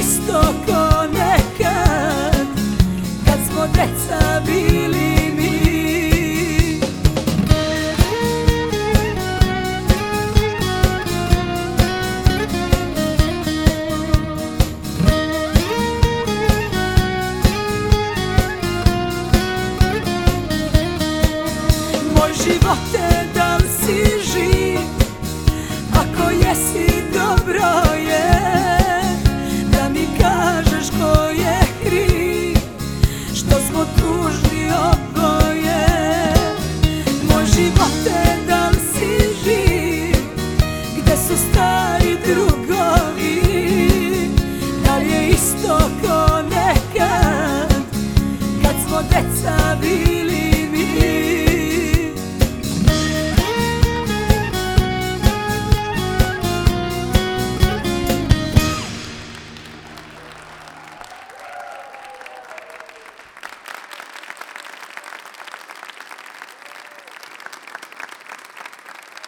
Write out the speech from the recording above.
isto ko nekad, kad smo deca bili mi. Moj živote, da li si živ? Ako jesi, dobro je da mi kažeš ko je kriv što smo tužni oboje. Moj živote, da li si živ? Gde su stari drugovi? Da li je isto ko nekad, kad smo deca bili?